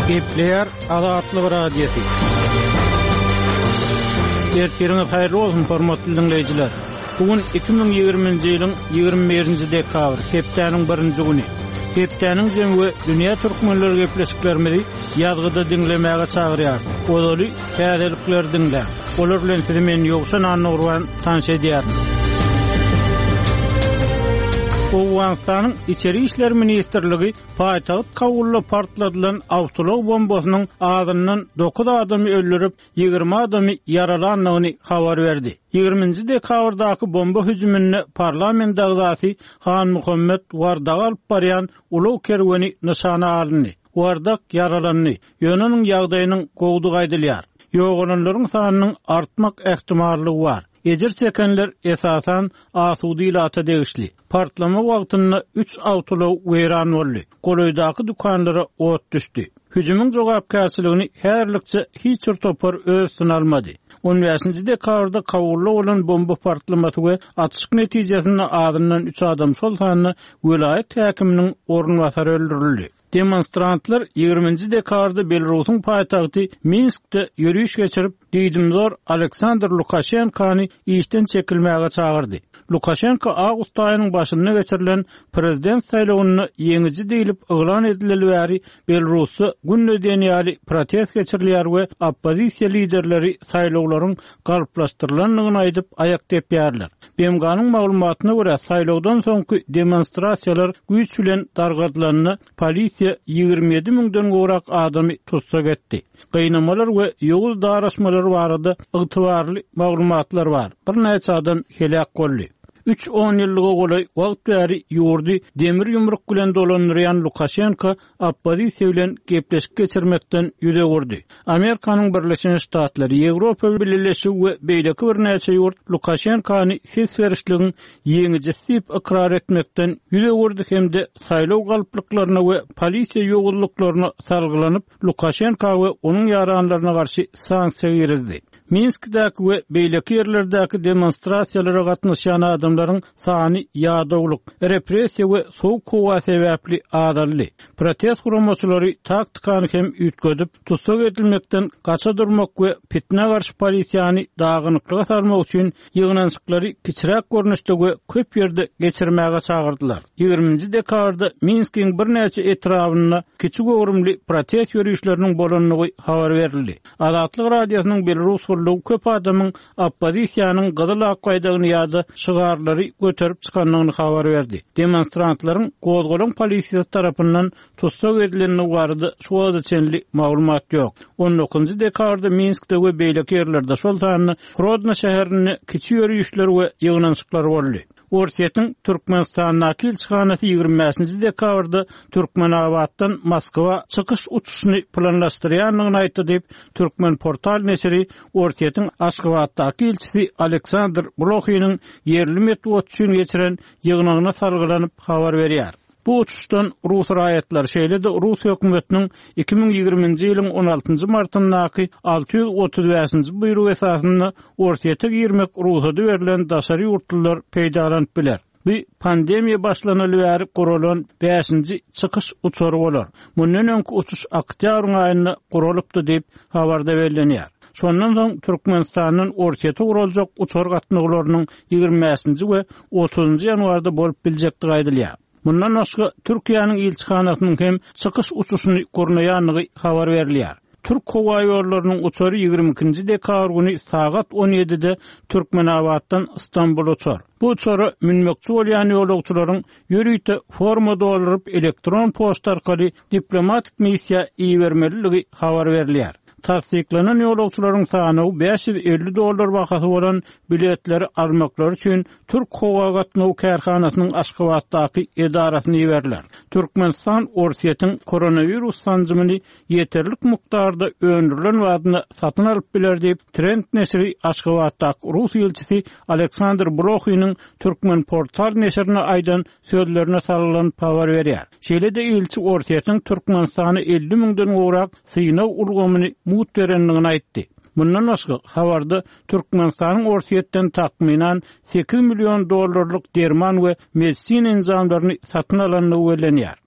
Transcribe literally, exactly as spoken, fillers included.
Gepler Azatlyk Radiosu. Ertirňiz haýyrly bolsun hormatly dinleýijiler. Bugün iki bin ýygrimiňji ýylyň ýygrimi birinji dekabr, hepdeniň birinji güni. Hepdeniň jemgy dünýä türkmenleri gepleşiklerimizi ýazgyda dinlemäge çagyrýar. Oly täzelikler dinle. Olar bilen sizi men ýokşan anlagyrwan tanış edýär. Owganstanyň içeri işler ministrligi paýtagyt Kabulda partladylan awtolog bombasynyň adyndan dokuz adamy öldürip ýygrimi adamy yaralandygyny habar berdi. ýygrimiňji dekabrdaky bomba hüjümine parlament agzasy Han Muhammed Wardak alyp barýan ulug kerweni nyşana alyndy. Wardak yaralandy. Ýöneň ýagdaýynyň gowdugy aýdylýar. Ýoğulanlaryň sanynyň artmak ähtimallygy bar. Ejir çekenler esasan asudy ilata degişli. Partlama wagtynda üç awtolog weýran boldy. Goloýdaky dukanlara ot düşdi. Hüjümüň jogapkärçiligini herlikçe hiç bir topar öz üstüne almady. on beşinji dekabrda Kabulda bolan bomba partlamasy we atışyk netijesinde adından üç adam şol sanyny vilayet häkiminiň ornwasary öldürildi. Demonstrantlar ýygrimiňji dekabrda Belarusyň paýtagty Minskde ýürüýüş geçirip diýdimdor Aleksandr Lukashenkany işden çekilmäge çagyrdy. Lukashenko awgust aýynyň başynda geçirilen prezident saýlawyny ýeňiji diýilip yglan edilýäri Belarusy günneden ýaly protest geçirilýär we oppozisiýa liderleri saýlawlaryň galplaşdyrylandygyny aýdyp aýak tepýärler. B M G'nyň maglumatyna görä saýlawdan soňky demonstrasiýalar güýç bilen dargadylandy. Polisiýa ýygrimi ýedi miňden gowrak adamy tutsak etdi. Gynamalar we ýogul daraşmalary barada ygtybarly maglumatlar bar. Bir näçe adam helak boldy. üç on ýyllyga golay wagt bäri ýurdy demir ýumruk bilen dolanýan Lukashenko oppozisiýa bilen gepleşik geçirmekden ýüze gurdy. Amerikanyň Birleşen Ştatlary, Ýewropa Birleşigi we beýleki bir näçe ýurt Lukashenkony ses berişligin ýeňiji sip ikrar etmekden ýüze gurdy hemde saýlaw galplyklaryna we polisiýa ýogullaklaryna salgylanyp Lukashenko we onuň ýaranlaryna garşy sanksiýa ýeridi. Minskdäki we beýleki ýerlerdäki demonstrasiýalara gatnaşan adamlaryň sany ýadawlyk, repressiýa we sowuk howa sebäpli azaldy. Protest guramaçylary taktikany hem üýtgedip, tutsak edilmekden gaça durmak we fitne garşy polisiýany dagynyklyga salmak üçin ýygnançyklary kiçirek görnüşde we köp ýerde geçirmäge çagyrdylar. ýygrimiňji dekabrda Minskiň bir näçe etrabyna kiçik öwrümli protest ýürüýüşleriniň bolanlygy habar berildi. Azatlyk radiosynyň Belarus köp adamyň oppozisiýanyň gyzyl akbaýdagyny ýa-da şygarlary göterip çykanlygyny habar berdi. Demonstrantlaryň gozgolan polisiýa tarapyndan tutsak edilenine barada şu wagtçenli maglumat ýok. on dokuzunji dekabrda Minskde we beýleki ýerlerde şol sanyny Grodno şäherini kiçik ýürüýüşler we ýygnançyklar boldy. Orsiýetiň Türkmenistanyň elçixanasy ýygrimi beşinji dekabrda Türkmenabaddan Moskwa çykyş uçuşyny planlaşdyrýanlygyny aýtdy diýip Türkmen portal neşri Orsiýetiň Aşgabatdaky elçisi Aleksandr Blokhynyň ýerli metbuat üçin geçiren ýygnagyna salgylanyp habar berýär. Bu uçuşdan Rus raýatlar şeýle de Rus hökümetiniň iki bin ýygrimiňji ýylyň on altynjy martyndaky alty ýüz otuz beşinji buyrug esasynda Orsiýete girmek ruhsady berilen daşary ýurtlylar peýdalanyp biler. Bu pandemiýa başlanaly bäri guralan beşinji çykyş uçury bolar. Mundan öňki uçuş oktýabr aýynda guralypdy diýip habarda berilýär. Şondan soň Türkmenistanyň Orsiýete guraljak uçur gatnaglarynyň ýygrimi beşinji we otuzunji ýanwarda bolup biljekdigi aýdylýar. Bundan başga Türkiýanyň elçixanasynyň hem çykyş uçuşyny gurnaýanlygy habar berilýär. Türk howa ýollarynyň uçury ýygrimi ikinji dekabr güni sagat on ýedide Türkmenabaddan Istanbul uçar. Bu uçury minmekçi bolýan ýolagçylaryň ýürüýte formada bolyp elektron poçta arkaly diplomatik missiýa iýermeliligi habar berilýär. Tasdiklanan ýolagçylaryň sany beş ýüz elli dollar bahasy bolan biletleri almaklary üçin Türk howa gatnaw kärhanasynyň Aşgabatdaky edarasyna ýeberler. Türkmenistan Orsiýetiň koronavirus sanjymyny ýeterlik mukdarda öndürilen wagtyna satyn alyp biler diýip Trend neşri Aşgabatdaky Rus elçisi Aleksandr Blokhynyň Türkmen portal neşrine aýdan sözlerine salgylanyp habar berýär. Şeýle de elçi Orsiýetiň Türkmenistany elli miňden gowrak synaw ulgamyny mut berenligini aýtdy. Bundan başga habarda Türkmenistanyň Orsiýetden takminan sekiz milyon dollarlyk derman we medisina enzamlaryny satyn alanlygy bellenýär.